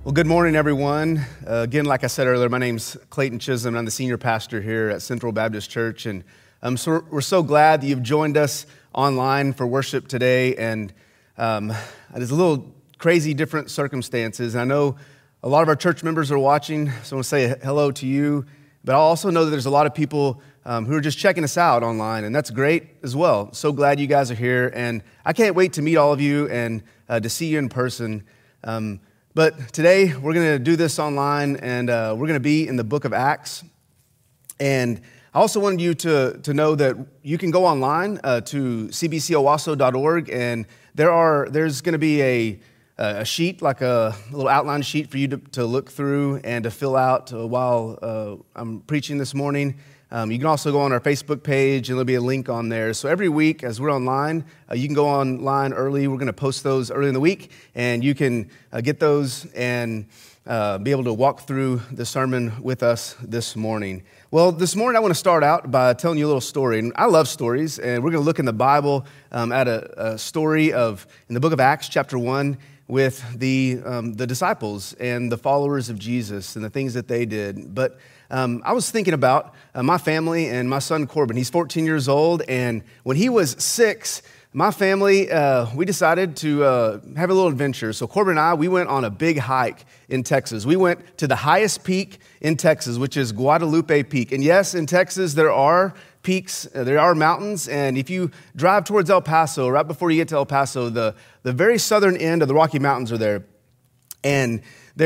Well, good morning, everyone. Again, like I said earlier, my name's Clayton Chisholm. I'm the senior pastor here at Central Baptist Church, and so we're so glad that you've joined us online for worship today. And there's a little crazy different circumstances. And I know a lot of our church members are watching, so I want to say hello to you. But I also know that there's a lot of people who are just checking us out online, and that's great as well. So glad you guys are here, and I can't wait to meet all of you and to see you in person. But today, we're going to do this online, and we're going to be in the book of Acts. And I also wanted you to know that you can go online to cbcowasso.org, and there's going to be a sheet, like a little outline sheet for you to look through and to fill out while I'm preaching this morning. You can also go on our Facebook page, and there'll be a link on there. So every week, as we're online, you can go online early. We're going to post those early in the week, and you can get those and be able to walk through the sermon with us this morning. Well, this morning I want to start out by telling you a little story. And I love stories, and we're going to look in the Bible at a story in the book of Acts, chapter 1, with the disciples and the followers of Jesus and the things that they did. But I was thinking about my family and my son Corbin. He's 14 years old, and when he was 6, my family, we decided to have a little adventure. So Corbin and I, we went on a big hike in Texas. We went to the highest peak in Texas, which is Guadalupe Peak. And yes, in Texas, there are peaks, there are mountains, and if you drive towards El Paso, right before you get to El Paso, the very southern end of the Rocky Mountains are there. And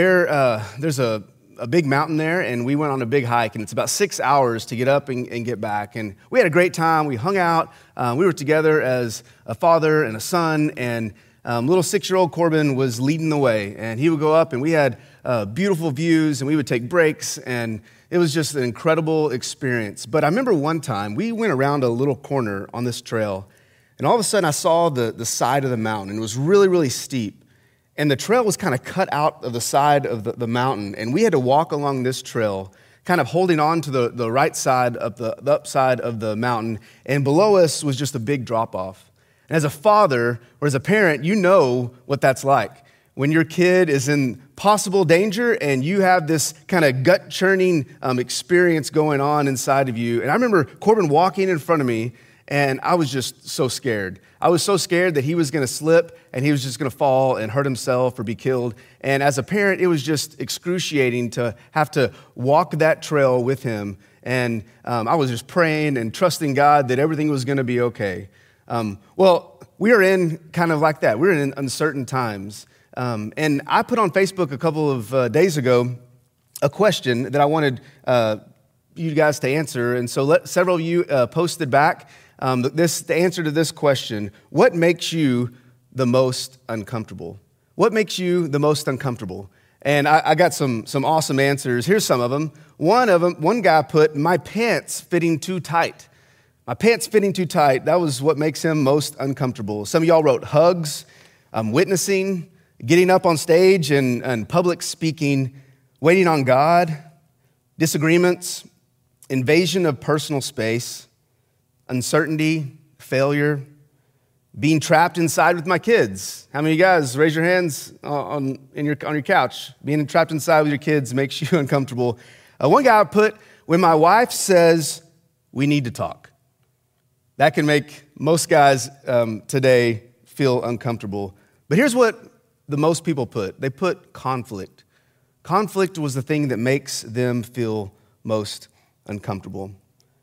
there's a big mountain there, and we went on a big hike, and it's about 6 hours to get up and get back. And we had a great time. We hung out. We were together as a father and a son, and little 6-year-old Corbin was leading the way. And he would go up, and we had beautiful views, and we would take breaks, and it was just an incredible experience. But I remember one time, we went around a little corner on this trail, and all of a sudden I saw the side of the mountain, and it was really, really steep. And the trail was kind of cut out of the side of the mountain, and we had to walk along this trail, kind of holding on to the right side of the upside of the mountain, and below us was just a big drop-off. And as a father or as a parent, you know what that's like. When your kid is in possible danger and you have this kind of gut-churning experience going on inside of you. And I remember Corbin walking in front of me, and I was just so scared. I was so scared that he was going to slip and he was just going to fall and hurt himself or be killed. And as a parent, it was just excruciating to have to walk that trail with him. And I was just praying and trusting God that everything was going to be okay. Well, we are in kind of like that. We're in uncertain times. And I put on Facebook a couple of days ago a question that I wanted you guys to answer. And so several of you posted back the answer to this question: what makes you the most uncomfortable? What makes you the most uncomfortable? And I got some awesome answers. Here's some of them. One guy put, my pants fitting too tight. My pants fitting too tight. That was what makes him most uncomfortable. Some of y'all wrote hugs, witnessing, getting up on stage and public speaking, waiting on God, disagreements, invasion of personal space, uncertainty, failure, being trapped inside with my kids. How many of you guys, raise your hands on your couch? Being trapped inside with your kids makes you uncomfortable. One guy put, when my wife says we need to talk. That can make most guys today feel uncomfortable. But here's what the most people put. They put conflict. Conflict was the thing that makes them feel most uncomfortable.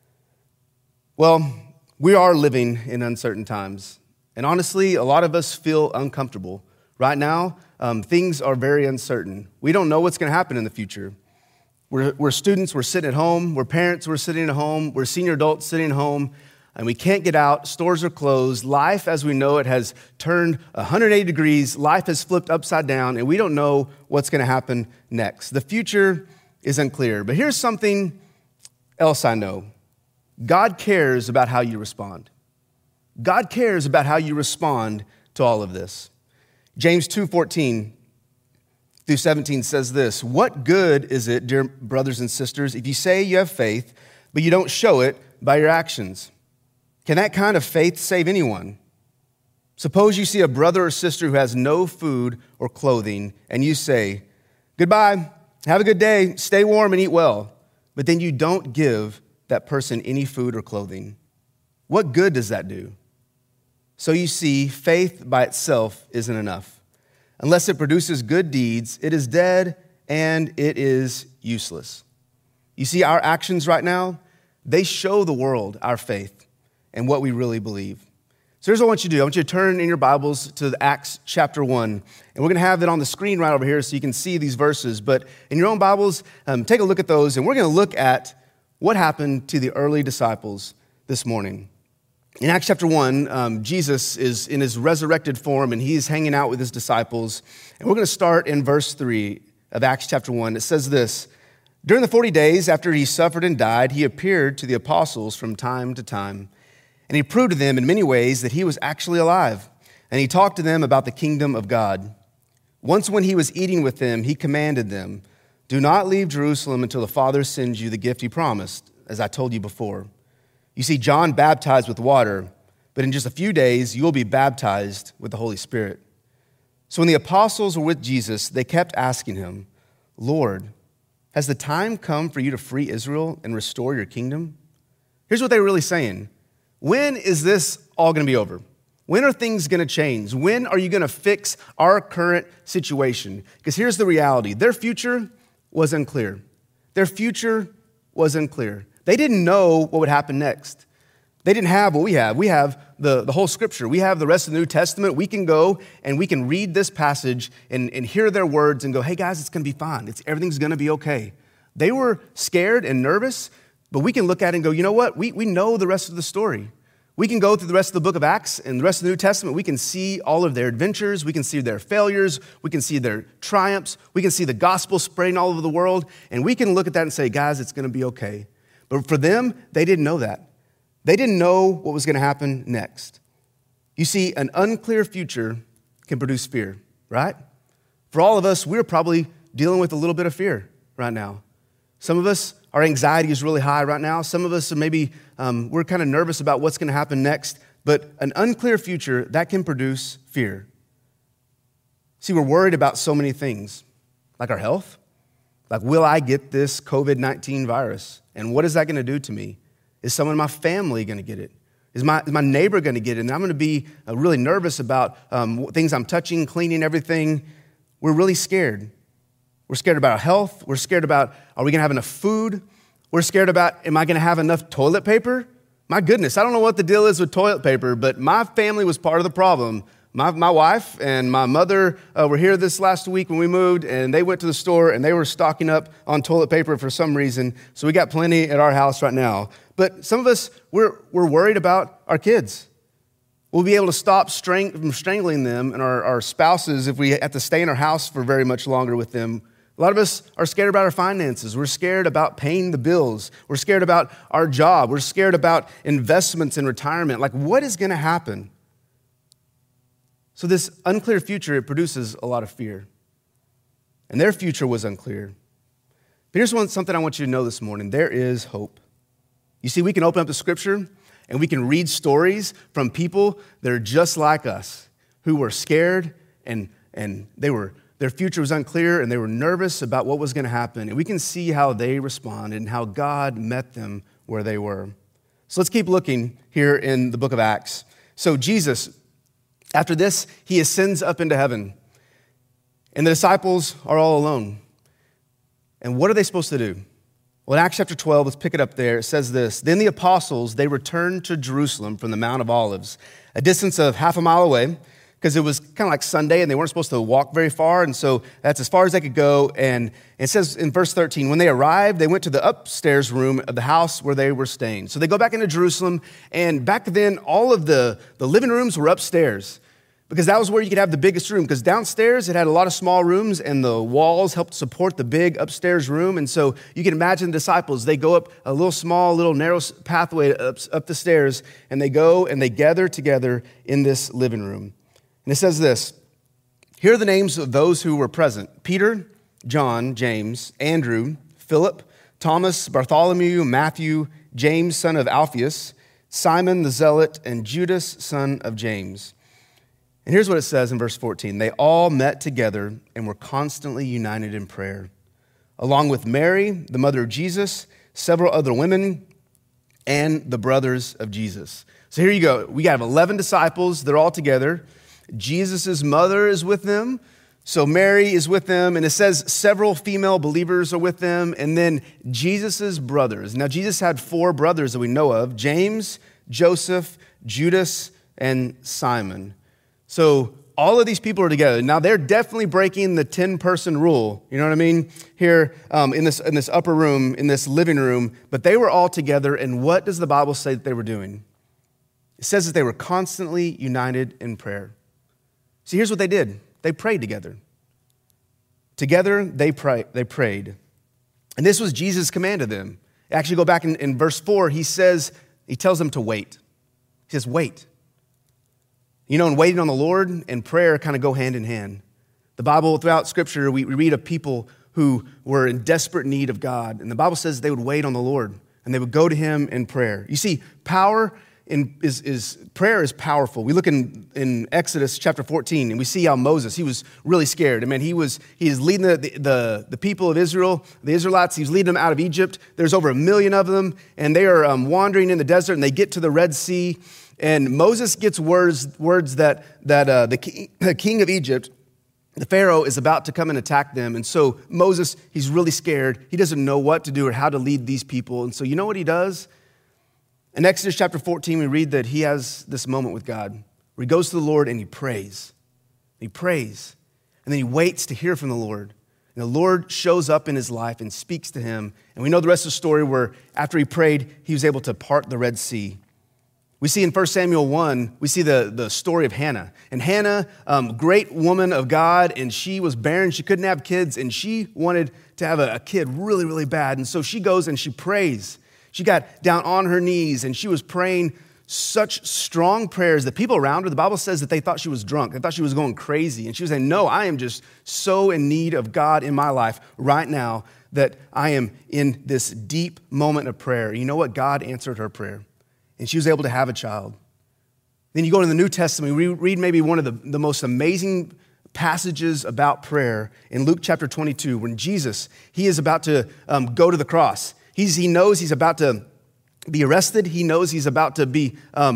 Well, we are living in uncertain times. And honestly, a lot of us feel uncomfortable. Right now, things are very uncertain. We don't know what's going to happen in the future. We're students, we're sitting at home. We're parents, we're sitting at home. We're senior adults sitting at home. And we can't get out. Stores are closed. Life as we know it has turned 180 degrees. Life has flipped upside down, and we don't know what's going to happen next. The future is unclear. But here's something else I know. God cares about how you respond. God cares about how you respond to all of this. James 2:14 through 17 says this: what good is it, dear brothers and sisters, if you say you have faith, but you don't show it by your actions? Can that kind of faith save anyone? Suppose you see a brother or sister who has no food or clothing, and you say, Goodbye, have a good day, stay warm and eat well, but then you don't give that person any food or clothing. What good does that do? So you see, faith by itself isn't enough. Unless it produces good deeds, it is dead and it is useless. You see, our actions right now, they show the world our faith and what we really believe. So here's what I want you to do. I want you to turn in your Bibles to Acts chapter 1. And we're going to have it on the screen right over here so you can see these verses. But in your own Bibles, take a look at those. And we're going to look at what happened to the early disciples this morning. In Acts chapter 1, Jesus is in his resurrected form, and he's hanging out with his disciples. And we're going to start in verse 3 of Acts chapter 1. It says this: "During the 40 days after he suffered and died, he appeared to the apostles from time to time. And he proved to them in many ways that he was actually alive. And he talked to them about the kingdom of God. Once when he was eating with them, he commanded them, 'Do not leave Jerusalem until the Father sends you the gift he promised, as I told you before. You see, John baptized with water, but in just a few days you will be baptized with the Holy Spirit.' So when the apostles were with Jesus, they kept asking him, 'Lord, has the time come for you to free Israel and restore your kingdom?'" Here's what they were really saying. When is this all going to be over? When are things going to change? When are you going to fix our current situation? Because here's the reality. Their future was unclear. Their future was unclear. They didn't know what would happen next. They didn't have what we have. We have the whole scripture. We have the rest of the New Testament. We can go and we can read this passage and hear their words and go, "Hey guys, it's going to be fine. Everything's going to be okay." They were scared and nervous, but we can look at it and go, you know what? We know the rest of the story. We can go through the rest of the book of Acts and the rest of the New Testament. We can see all of their adventures. We can see their failures. We can see their triumphs. We can see the gospel spreading all over the world. And we can look at that and say, guys, it's going to be okay. But for them, they didn't know that. They didn't know what was going to happen next. You see, an unclear future can produce fear, right? For all of us, we're probably dealing with a little bit of fear right now. Some of us, our anxiety is really high right now. Some of us are maybe, we're kind of nervous about what's going to happen next. But an unclear future, that can produce fear. See, we're worried about so many things, like our health. Like, will I get this COVID-19 virus? And what is that going to do to me? Is someone in my family going to get it? Is my neighbor going to get it? And I'm going to be really nervous about things I'm touching, cleaning, everything. We're really scared. We're scared about our health. We're scared about, are we going to have enough food? We're scared about, am I going to have enough toilet paper? My goodness, I don't know what the deal is with toilet paper, but my family was part of the problem. My wife and my mother were here this last week when we moved, and they went to the store, and they were stocking up on toilet paper for some reason, so we got plenty at our house right now. But some of us, we're worried about our kids. We'll be able to stop from strangling them and our spouses if we have to stay in our house for very much longer with them. A lot of us are scared about our finances. We're scared about paying the bills. We're scared about our job. We're scared about investments in retirement. Like, what is going to happen? So this unclear future, it produces a lot of fear. And their future was unclear. But here's something I want you to know this morning. There is hope. You see, we can open up the scripture and we can read stories from people that are just like us, who were scared and their future was unclear, and they were nervous about what was going to happen. And we can see how they responded and how God met them where they were. So let's keep looking here in the book of Acts. So Jesus, after this, he ascends up into heaven. And the disciples are all alone. And what are they supposed to do? Well, in Acts chapter 12, let's pick it up there. It says this: "Then the apostles, they returned to Jerusalem from the Mount of Olives, a distance of half a mile away, because it was kind of like Sunday and they weren't supposed to walk very far. And so that's as far as they could go. And it says in verse 13, when they arrived, they went to the upstairs room of the house where they were staying. So they go back into Jerusalem. And back then, all of the living rooms were upstairs, because that was where you could have the biggest room. Because downstairs, it had a lot of small rooms and the walls helped support the big upstairs room. And so you can imagine the disciples, they go up a little narrow pathway up the stairs, and they go and they gather together in this living room. And it says this: "Here are the names of those who were present: Peter, John, James, Andrew, Philip, Thomas, Bartholomew, Matthew, James, son of Alphaeus, Simon the Zealot, and Judas, son of James." And here's what it says in verse 14. They all met together and were constantly united in prayer, along with Mary, the mother of Jesus, several other women, and the brothers of Jesus. So here you go. We have 11 disciples. They're all together. Jesus' mother is with them. So Mary is with them. And it says several female believers are with them. And then Jesus' brothers. Now, Jesus had 4 brothers that we know of: James, Joseph, Judas, and Simon. So all of these people are together. Now, they're definitely breaking the 10-person rule. You know what I mean? Here in this upper room, in this living room. But they were all together. And what does the Bible say that they were doing? It says that they were constantly united in prayer. See, here's what they did. They prayed together. Together, they prayed. And this was Jesus' command to them. Actually, go back in verse 4, he tells them to wait. He says, wait. You know, and waiting on the Lord and prayer kind of go hand in hand. The Bible, throughout Scripture, we read of people who were in desperate need of God. And the Bible says they would wait on the Lord and they would go to him in prayer. You see, prayer is powerful. We look in Exodus chapter 14, and we see how Moses, he was really scared. I mean, he is leading the people of Israel, the Israelites. He was leading them out of Egypt. There's over 1 million of them, and they are wandering in the desert, and they get to the Red Sea. And Moses gets words that the king of Egypt, the Pharaoh, is about to come and attack them. And so Moses, he's really scared. He doesn't know what to do or how to lead these people. And so you know what he does? In Exodus chapter 14, we read that he has this moment with God where he goes to the Lord and he prays. He prays. And then he waits to hear from the Lord. And the Lord shows up in his life and speaks to him. And we know the rest of the story where after he prayed, he was able to part the Red Sea. We see in 1 Samuel 1, we see the story of Hannah. And Hannah, great woman of God, and she was barren. She couldn't have kids, and she wanted to have a kid really, really bad. And so she goes and she prays. She got down on her knees, and she was praying such strong prayers that people around her, the Bible says that they thought she was drunk. They thought she was going crazy. And she was saying, no, I am just so in need of God in my life right now that I am in this deep moment of prayer. You know what? God answered her prayer, and she was able to have a child. Then you go into the New Testament, we read maybe one of the most amazing passages about prayer in Luke chapter 22, when Jesus, he is about to go to the cross. He knows he's about to be arrested. He knows he's about to be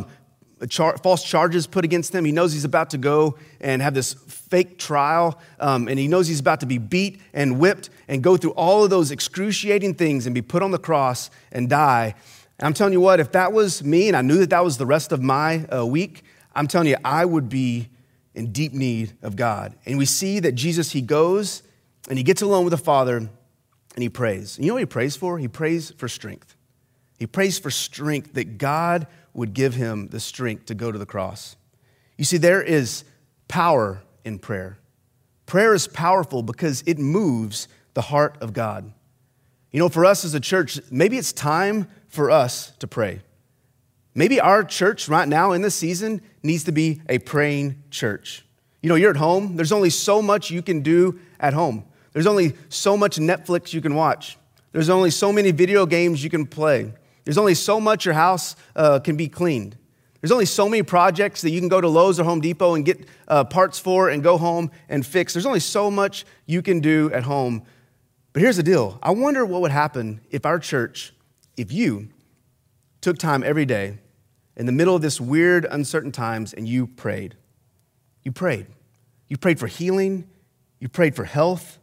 false charges put against him. He knows he's about to go and have this fake trial. And he knows he's about to be beat and whipped and go through all of those excruciating things and be put on the cross and die. And I'm telling you what, if that was me and I knew that was the rest of my week, I'm telling you, I would be in deep need of God. And we see that Jesus, he goes and he gets alone with the Father, and he prays. And you know what he prays for? He prays for strength. He prays for strength, that God would give him the strength to go to the cross. You see, there is power in prayer. Prayer is powerful because it moves the heart of God. You know, for us as a church, maybe it's time for us to pray. Maybe our church right now in this season needs to be a praying church. You know, you're at home. There's only so much you can do at home. There's only so much Netflix you can watch. There's only so many video games you can play. There's only so much your house can be cleaned. There's only so many projects that you can go to Lowe's or Home Depot and get parts for and go home and fix. There's only so much you can do at home. But here's the deal. I wonder what would happen if our church, if you took time every day in the middle of this weird, uncertain times and you prayed. You prayed. You prayed for healing. You prayed for health.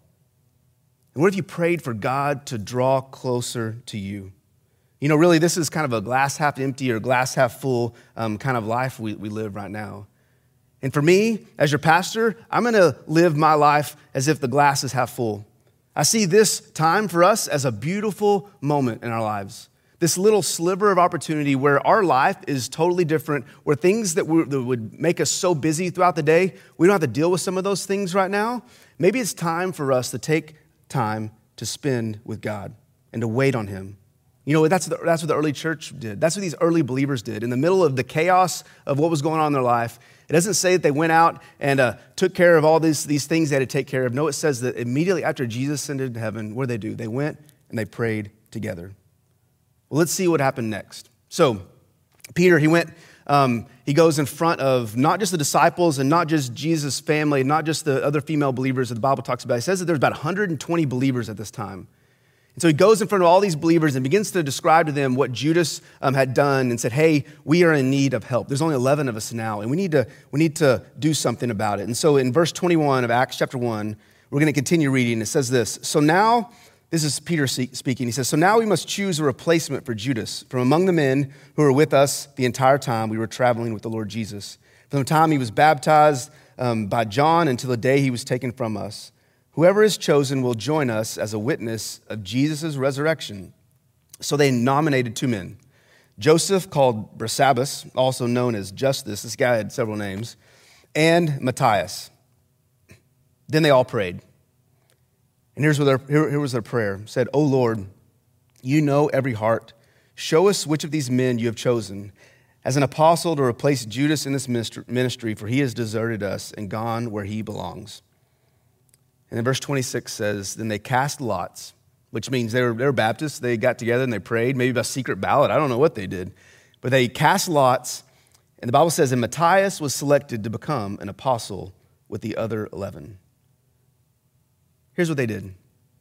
And what if you prayed for God to draw closer to you? You know, really, this is kind of a glass half empty or glass half full kind of life we live right now. And for me, as your pastor, I'm going to live my life as if the glass is half full. I see this time for us as a beautiful moment in our lives. This little sliver of opportunity where our life is totally different, where things that would make us so busy throughout the day, we don't have to deal with some of those things right now. Maybe it's time for us to take time to spend with God and to wait on him. You know, that's what the early church did. That's what these early believers did. In the middle of the chaos of what was going on in their life, it doesn't say that they went out and took care of all these things they had to take care of. No, it says that immediately after Jesus ascended to heaven, what did they do? They went and they prayed together. Well, let's see what happened next. So Peter, he went he goes in front of not just the disciples and not just Jesus' family, not just the other female believers that the Bible talks about. He says that there's about 120 believers at this time. And so he goes in front of all these believers and begins to describe to them what Judas had done and said, hey, we are in need of help. There's only 11 of us now, and we need to do something about it. And so in verse 21 of Acts chapter 1, we're going to continue reading. It says this, so now, this is Peter speaking. He says, so now we must choose a replacement for Judas from among the men who were with us the entire time we were traveling with the Lord Jesus. From the time he was baptized by John until the day he was taken from us. Whoever is chosen will join us as a witness of Jesus' resurrection. So they nominated 2 men. Joseph, called Barsabbas, also known as Justus, this guy had several names, and Matthias. Then they all prayed. And here was their prayer. It said, O Lord, you know every heart. Show us which of these men you have chosen as an apostle to replace Judas in this ministry, for he has deserted us and gone where he belongs. And then verse 26 says, then they cast lots, which means they were Baptists. They got together and they prayed, maybe by secret ballot. I don't know what they did. But they cast lots, and the Bible says, and Matthias was selected to become an apostle with the other 11. Here's what they did.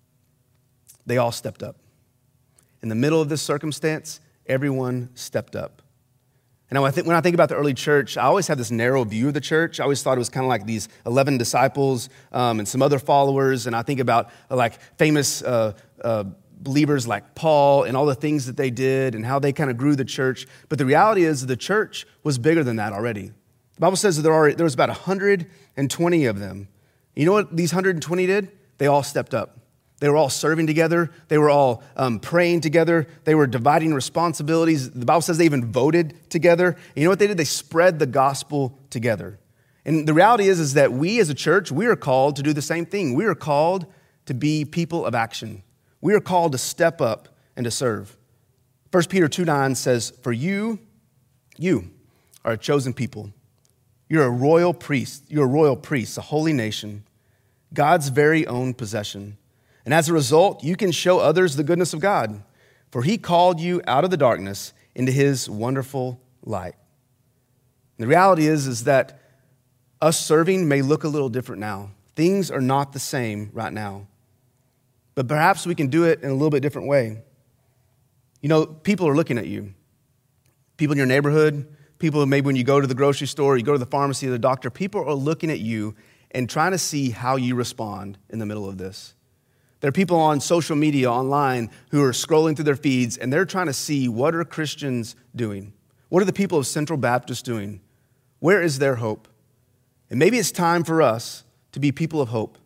They all stepped up. In the middle of this circumstance, everyone stepped up. And when I think about the early church, I always had this narrow view of the church. I always thought it was kind of like these 11 disciples and some other followers. And I think about like famous believers like Paul and all the things that they did and how they kind of grew the church. But the reality is the church was bigger than that already. The Bible says that there was about 120 of them. You know what these 120 did? They all stepped up. They were all serving together. They were all praying together. They were dividing responsibilities. The Bible says they even voted together. And you know what they did? They spread the gospel together. And the reality is that we as a church, we are called to do the same thing. We are called to be people of action. We are called to step up and to serve. 1 Peter 2:9 says, for you are a chosen people. You're a royal priest. You're a royal priest, a holy nation, God's very own possession. And as a result, you can show others the goodness of God, for he called you out of the darkness into his wonderful light. And the reality is that us serving may look a little different now. Things are not the same right now. But perhaps we can do it in a little bit different way. You know, people are looking at you. People in your neighborhood, people maybe when you go to the grocery store, you go to the pharmacy or the doctor, people are looking at you and trying to see how you respond in the middle of this. There are people on social media, online, who are scrolling through their feeds, and they're trying to see, what are Christians doing? What are the people of Central Baptist doing? Where is their hope? And maybe it's time for us to be people of hope,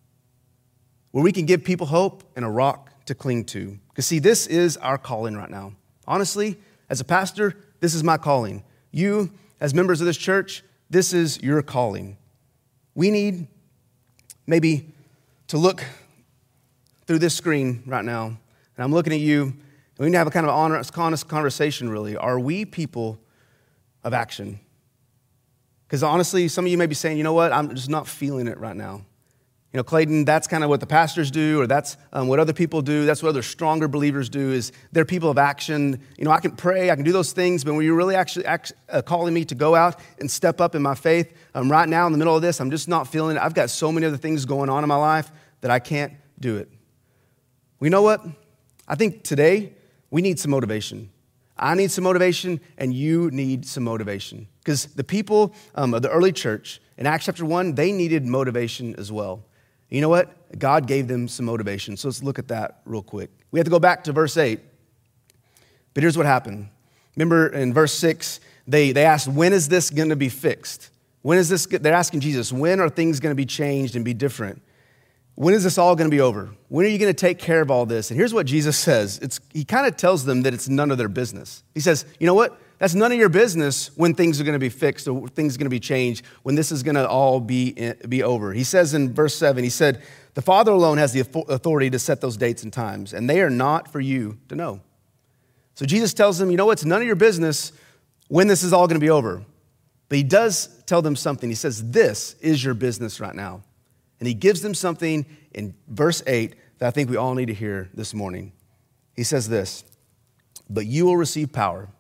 where we can give people hope and a rock to cling to. Because see, this is our calling right now. Honestly, as a pastor, this is my calling. You, as members of this church, this is your calling. We need maybe to look through this screen right now, and I'm looking at you, and we need to have a kind of honest conversation, really. Are we people of action? Because honestly, some of you may be saying, you know what, I'm just not feeling it right now. You know, Clayton, that's kind of what the pastors do, or that's what other people do. That's what other stronger believers do, is they're people of action. You know, I can pray, I can do those things, but when you're really actually calling me to go out and step up in my faith, right now in the middle of this, I'm just not feeling it. I've got so many other things going on in my life that I can't do it. Well, you know what? I think today we need some motivation. I need some motivation, and you need some motivation. Because the people of the early church in Acts chapter 1, they needed motivation as well. You know what? God gave them some motivation. So let's look at that real quick. We have to go back to verse 8. But here's what happened. Remember in verse 6, they asked, when is this going to be fixed? When is this? They're asking Jesus, when are things going to be changed and be different? When is this all going to be over? When are you going to take care of all this? And here's what Jesus says. He kind of tells them that it's none of their business. He says, you know what? That's none of your business when things are going to be fixed or things are going to be changed, when this is going to all be over. He says in verse 7, he said, the Father alone has the authority to set those dates and times, and they are not for you to know. So Jesus tells them, you know what? It's none of your business when this is all going to be over. But he does tell them something. He says, this is your business right now. And he gives them something in verse 8 that I think we all need to hear this morning. He says this, but you will receive power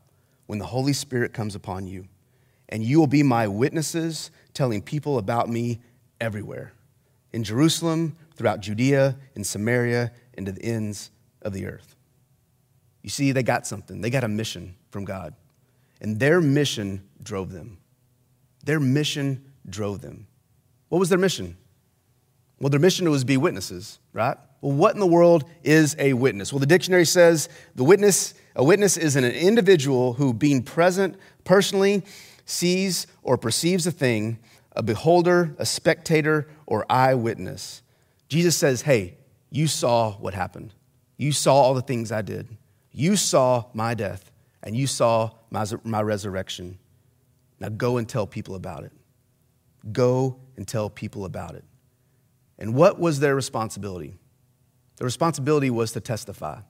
when the Holy Spirit comes upon you, and you will be my witnesses, telling people about me everywhere, in Jerusalem, throughout Judea, in Samaria, and to the ends of the earth." You see, they got something. They got a mission from God, and their mission drove them. Their mission drove them. What was their mission? Well, their mission was to be witnesses, right? Well, what in the world is a witness? Well, the dictionary says a witness is an individual who, being present personally, sees or perceives a thing, a beholder, a spectator, or eyewitness. Jesus says, hey, you saw what happened. You saw all the things I did. You saw my death, and you saw my resurrection. Now go and tell people about it. Go and tell people about it. And what was their responsibility? The responsibility was to testify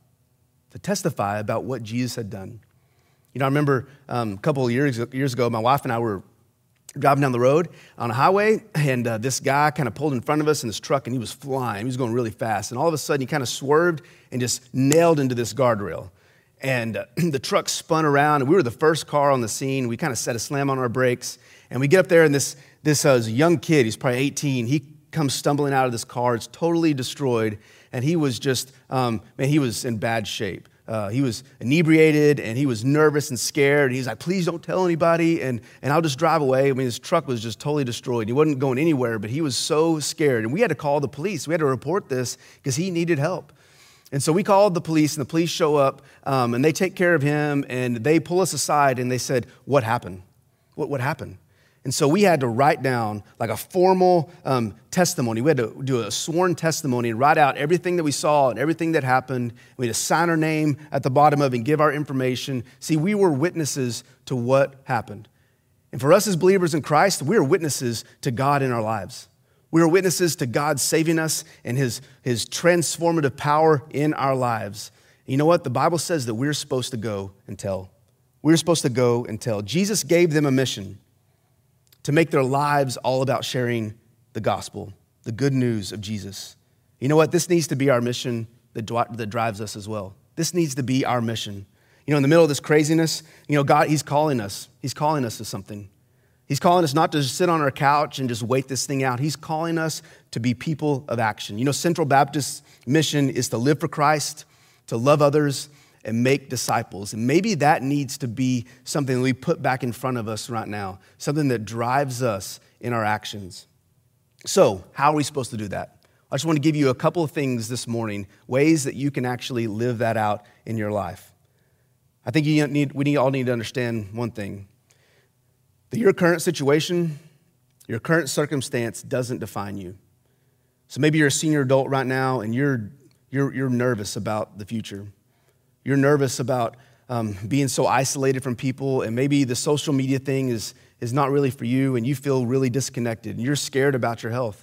about what Jesus had done. You know, I remember a couple of years ago, my wife and I were driving down the road on a highway, and this guy kind of pulled in front of us in this truck, and he was flying. He was going really fast, and all of a sudden, he kind of swerved and just nailed into this guardrail. And the truck spun around, and we were the first car on the scene. We kind of set a slam on our brakes, and we get up there, and this young kid, he's probably 18, he comes stumbling out of this car. It's totally destroyed, and he was just, he was in bad shape. He was inebriated, and he was nervous and scared. And he's like, please don't tell anybody, and I'll just drive away. I mean, his truck was just totally destroyed. He wasn't going anywhere, but he was so scared. And we had to call the police. We had to report this because he needed help. And so we called the police, and the police show up, and they take care of him, and they pull us aside, and they said, what happened? What happened? And so we had to write down like a formal testimony. We had to do a sworn testimony and write out everything that we saw and everything that happened. We had to sign our name at the bottom of it and give our information. See, we were witnesses to what happened. And for us as believers in Christ, we are witnesses to God in our lives. We are witnesses to God saving us and his transformative power in our lives. And you know what? The Bible says that we're supposed to go and tell. We're supposed to go and tell. Jesus gave them a mission to make their lives all about sharing the gospel, the good news of Jesus. You know what? This needs to be our mission that drives us as well. This needs to be our mission. You know, in the middle of this craziness, you know, God, he's calling us. He's calling us to something. He's calling us not to just sit on our couch and just wait this thing out. He's calling us to be people of action. You know, Central Baptist's mission is to live for Christ, to love others, and make disciples. And maybe that needs to be something that we put back in front of us right now, something that drives us in our actions. So, how are we supposed to do that? I just want to give you a couple of things this morning, ways that you can actually live that out in your life. I think we all need to understand one thing, that your current situation, your current circumstance doesn't define you. So maybe you're a senior adult right now and you're nervous about the future. You're nervous about being so isolated from people, and maybe the social media thing is not really for you, and you feel really disconnected, and you're scared about your health.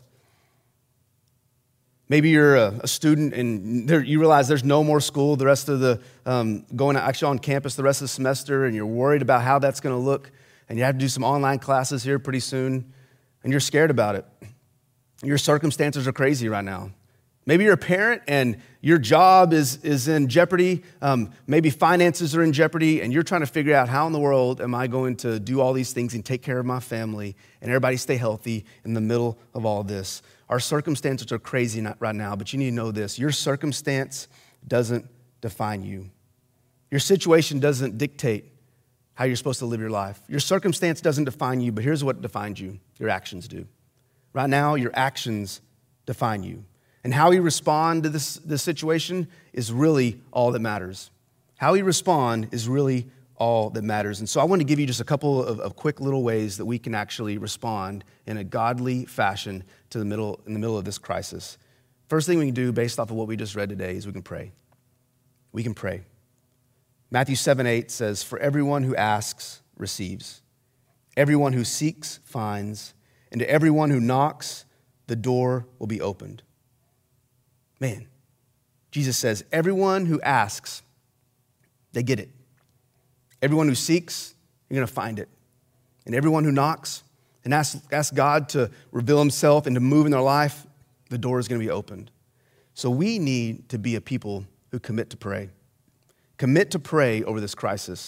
Maybe you're a student, and you realize there's no more school the rest of the, going actually on campus the rest of the semester, and you're worried about how that's going to look, and you have to do some online classes here pretty soon, and you're scared about it. Your circumstances are crazy right now. Maybe you're a parent and your job is in jeopardy. Maybe finances are in jeopardy, and you're trying to figure out how in the world am I going to do all these things and take care of my family and everybody stay healthy in the middle of all this. Our circumstances are crazy right now, but you need to know this. Your circumstance doesn't define you. Your situation doesn't dictate how you're supposed to live your life. Your circumstance doesn't define you, but here's what defines you. Your actions do. Right now, your actions define you. And how you respond to this situation is really all that matters. How you respond is really all that matters. And so I want to give you just a couple of quick little ways that we can actually respond in a godly fashion in the middle of this crisis. First thing we can do based off of what we just read today is we can pray. We can pray. Matthew 7:8 says, "For everyone who asks receives. Everyone who seeks finds. And to everyone who knocks, the door will be opened." Man, Jesus says, everyone who asks, they get it. Everyone who seeks, you're going to find it. And everyone who knocks and asks God to reveal himself and to move in their life, the door is going to be opened. So we need to be a people who commit to pray. Commit to pray over this crisis.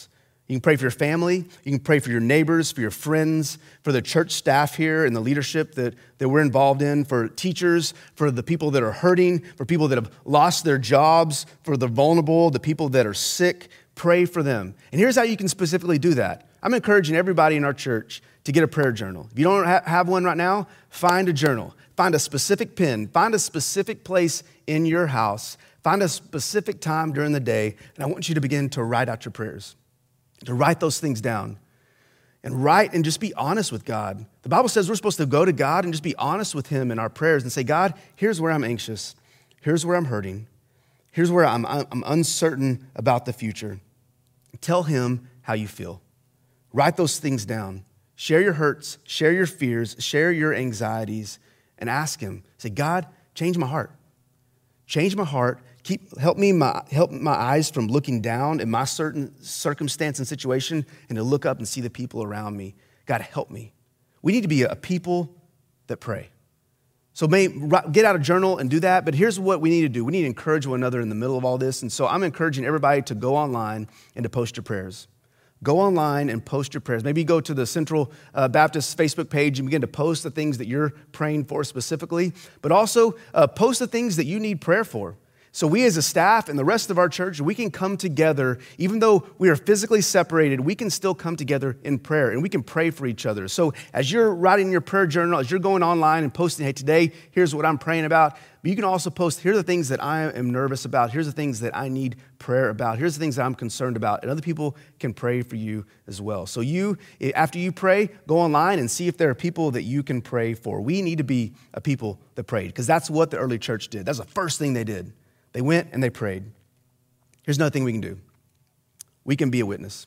You can pray for your family. You can pray for your neighbors, for your friends, for the church staff here and the leadership that we're involved in, for teachers, for the people that are hurting, for people that have lost their jobs, for the vulnerable, the people that are sick. Pray for them. And here's how you can specifically do that. I'm encouraging everybody in our church to get a prayer journal. If you don't have one right now, find a journal. Find a specific pen. Find a specific place in your house. Find a specific time during the day, and I want you to begin to write out your prayers. To write those things down and write and just be honest with God. The Bible says we're supposed to go to God and just be honest with him in our prayers and say, God, here's where I'm anxious. Here's where I'm hurting. Here's where I'm uncertain about the future. Tell him how you feel. Write those things down. Share your hurts, share your fears, share your anxieties, and ask him. Say, God, change my heart. Change my heart. Help my eyes from looking down in my certain circumstance and situation and to look up and see the people around me. God, help me. We need to be a people that pray. So get out a journal and do that, but here's what we need to do. We need to encourage one another in the middle of all this, and so I'm encouraging everybody to go online and to post your prayers. Go online and post your prayers. Maybe go to the Central Baptist Facebook page and begin to post the things that you're praying for specifically, but also post the things that you need prayer for. So we as a staff and the rest of our church, we can come together, even though we are physically separated, we can still come together in prayer and we can pray for each other. So as you're writing your prayer journal, as you're going online and posting, hey, today, here's what I'm praying about. But you can also post, here are the things that I am nervous about. Here's the things that I need prayer about. Here's the things that I'm concerned about. And other people can pray for you as well. So after you pray, go online and see if there are people that you can pray for. We need to be a people that prayed because that's what the early church did. That's the first thing they did. They went and they prayed. Here's another thing we can do. We can be a witness.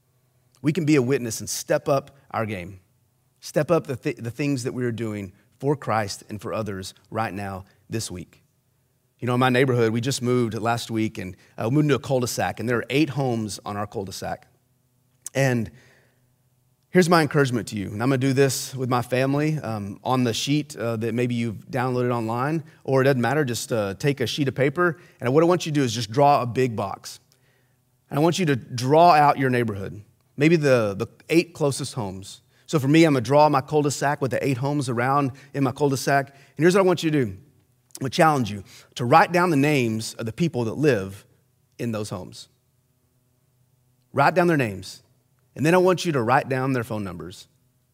We can be a witness and step up our game. Step up the things that we are doing for Christ and for others right now this week. You know, in my neighborhood, we just moved last week and we moved into a cul-de-sac, and there are 8 homes on our cul-de-sac. And here's my encouragement to you, and I'm going to do this with my family on the sheet that maybe you've downloaded online, or it doesn't matter, just take a sheet of paper, and what I want you to do is just draw a big box. And I want you to draw out your neighborhood, maybe the 8 closest homes. So for me, I'm going to draw my cul-de-sac with the 8 homes around in my cul-de-sac, and here's what I want you to do. I'm going to challenge you to write down the names of the people that live in those homes. Write down their names. And then I want you to write down their phone numbers.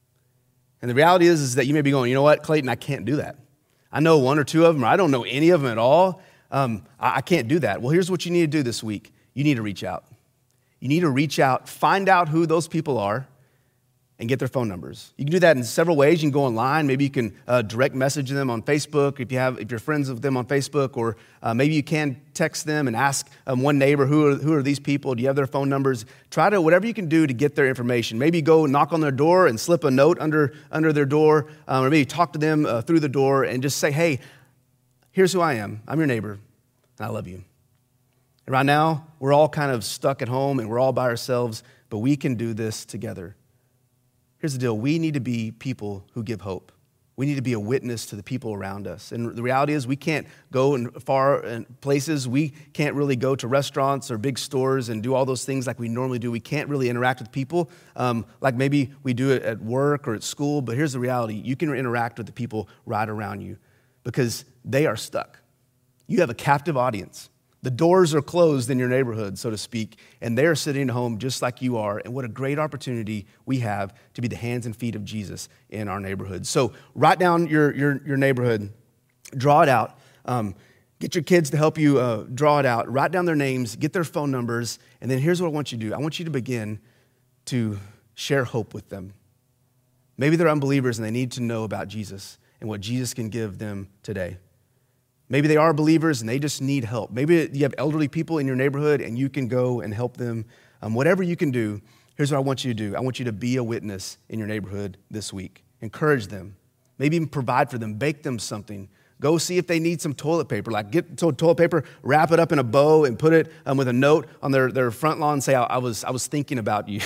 And the reality is that you may be going, you know what, Clayton, I can't do that. I know 1 or 2 of them, or I don't know any of them at all. I can't do that. Well, here's what you need to do this week. You need to reach out. You need to reach out, find out who those people are, and get their phone numbers. You can do that in several ways. You can go online. Maybe you can direct message them on Facebook if you're friends with them on Facebook, or maybe you can text them and ask one neighbor, who are these people? Do you have their phone numbers? Try to, whatever you can do to get their information. Maybe go knock on their door and slip a note under their door, or maybe talk to them through the door and just say, hey, here's who I am. I'm your neighbor, and I love you. And right now, we're all kind of stuck at home, and we're all by ourselves, but we can do this together. Here's the deal. We need to be people who give hope. We need to be a witness to the people around us. And the reality is we can't go in far places. We can't really go to restaurants or big stores and do all those things like we normally do. We can't really interact with people like maybe we do it at work or at school. But here's the reality. You can interact with the people right around you because they are stuck. You have a captive audience. The doors are closed in your neighborhood, so to speak, and they're sitting at home just like you are. And what a great opportunity we have to be the hands and feet of Jesus in our neighborhood. So write down your neighborhood, draw it out, get your kids to help you draw it out, write down their names, get their phone numbers, and then here's what I want you to do. I want you to begin to share hope with them. Maybe they're unbelievers and they need to know about Jesus and what Jesus can give them today. Maybe they are believers and they just need help. Maybe you have elderly people in your neighborhood and you can go and help them. Whatever you can do, here's what I want you to do. I want you to be a witness in your neighborhood this week. Encourage them. Maybe even provide for them. Bake them something. Go see if they need some toilet paper. Like get toilet paper, wrap it up in a bow and put it with a note on their front lawn and say, I was thinking about you.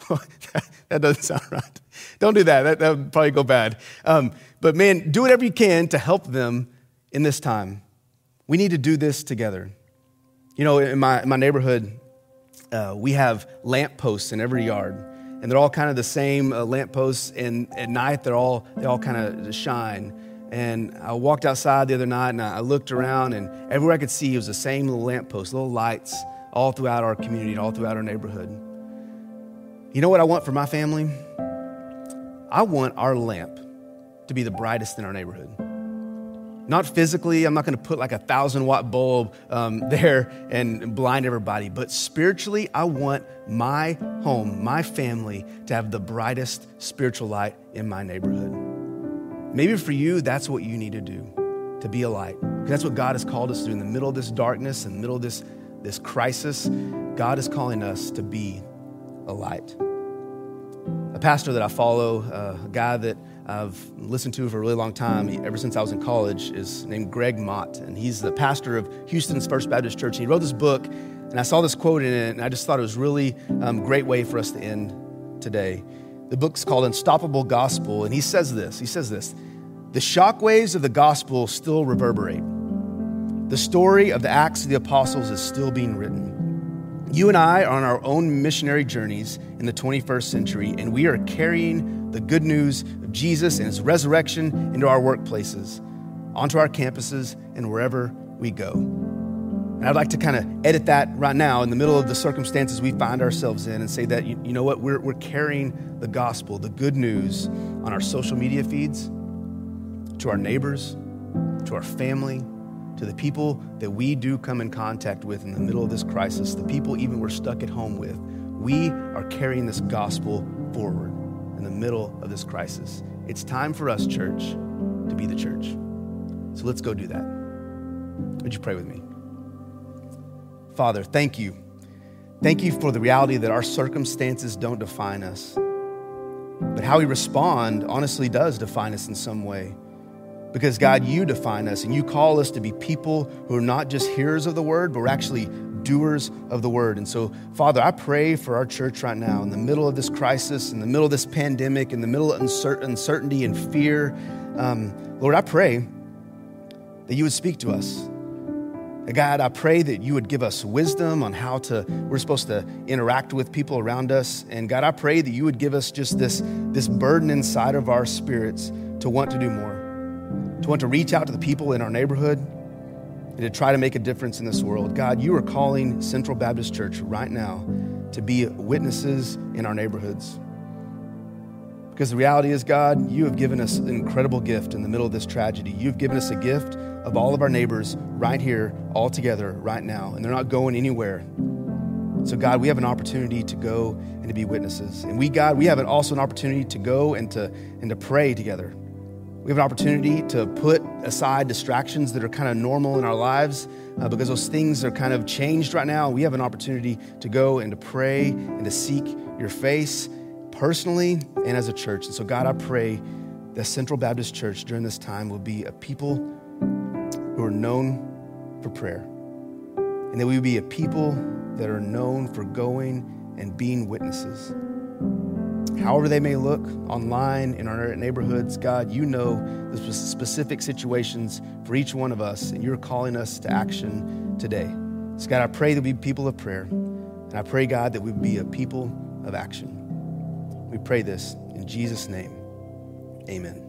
That doesn't sound right. Don't do that. That would probably go bad. But man, do whatever you can to help them in this time. We need to do this together. You know, in my neighborhood, we have lamp posts in every yard, and they're all kind of the same lamp posts, and at night they all kind of shine. And I walked outside the other night, and I looked around, and everywhere I could see was the same little lamp posts, little lights all throughout our community, all throughout our neighborhood. You know what I want for my family? I want our lamp to be the brightest in our neighborhood. Not physically, I'm not going to put like a 1,000-watt bulb there and blind everybody, but spiritually, I want my home, my family, to have the brightest spiritual light in my neighborhood. Maybe for you, that's what you need to do, to be a light. Because that's what God has called us to do in the middle of this darkness, in the middle of this crisis. God is calling us to be a light. A pastor that I follow, a guy that I've listened to for a really long time, ever since I was in college, is named Greg Mott. And he's the pastor of Houston's First Baptist Church. And he wrote this book, and I saw this quote in it, and I just thought it was really great way for us to end today. The book's called Unstoppable Gospel, and he says this, the shockwaves of the gospel still reverberate. The story of the Acts of the Apostles is still being written. You and I are on our own missionary journeys in the 21st century, and we are carrying the good news of Jesus and his resurrection into our workplaces, onto our campuses, and wherever we go. And I'd like to kind of edit that right now in the middle of the circumstances we find ourselves in and say that, you know what, we're carrying the gospel, the good news on our social media feeds, to our neighbors, to our family, to the people that we do come in contact with in the middle of this crisis, the people even we're stuck at home with. We are carrying this gospel forward in the middle of this crisis. It's time for us, church, to be the church. So let's go do that. Would you pray with me? Father, thank you. Thank you for the reality that our circumstances don't define us, but how we respond honestly does define us in some way. Because God, you define us, and you call us to be people who are not just hearers of the word, but we're actually doers of the word. And so, Father, I pray for our church right now in the middle of this crisis, in the middle of this pandemic, in the middle of uncertainty and fear. Lord, I pray that you would speak to us. God, I pray that you would give us wisdom on how we're supposed to interact with people around us. And God, I pray that you would give us just this burden inside of our spirits to want to do more, to want to reach out to the people in our neighborhood and to try to make a difference in this world. God, you are calling Central Baptist Church right now to be witnesses in our neighborhoods. Because the reality is, God, you have given us an incredible gift in the middle of this tragedy. You've given us a gift of all of our neighbors right here, all together right now, and they're not going anywhere. So God, we have an opportunity to go and to be witnesses. And we have also an opportunity to go and to pray together. We have an opportunity to put aside distractions that are kind of normal in our lives because those things are kind of changed right now. We have an opportunity to go and to pray and to seek your face personally and as a church. And so God, I pray that Central Baptist Church during this time will be a people who are known for prayer. And that we would be a people that are known for going and being witnesses. However they may look online, in our neighborhoods, God, you know the specific situations for each one of us, and you're calling us to action today. So God, I pray that we be people of prayer, and I pray, God, that we be a people of action. We pray this in Jesus' name. Amen.